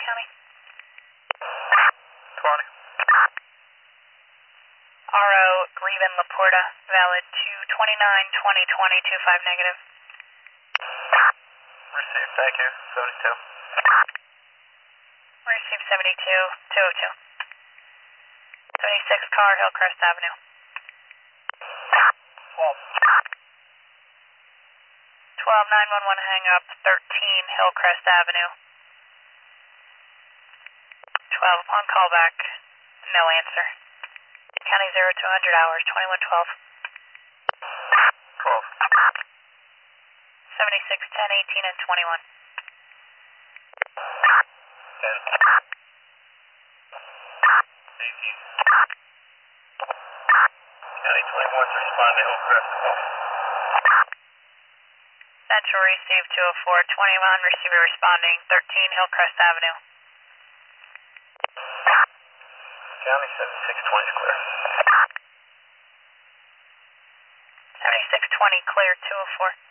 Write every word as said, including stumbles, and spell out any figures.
County? twenty. R O, Greben, Laporta, valid two twenty-nine twenty twenty, two five negative. Received, thank you. seventy-two. Receive seventy-two, two oh two. seventy-six car, Hillcrest Avenue. twelve. twelve, nine one one hang up, thirteen Hillcrest Avenue. twelve, upon callback, no answer. County zero to one hundred hours, twenty-one twelve. twelve. seventy-six, ten, eighteen, and twenty-one. ten. eighteen. County twenty-one's responding to Hillcrest. Central receive two oh four, twenty-one, receiver responding, thirteen Hillcrest Avenue. County seventy-six twenty is clear. seventy-six twenty, clear, two oh four.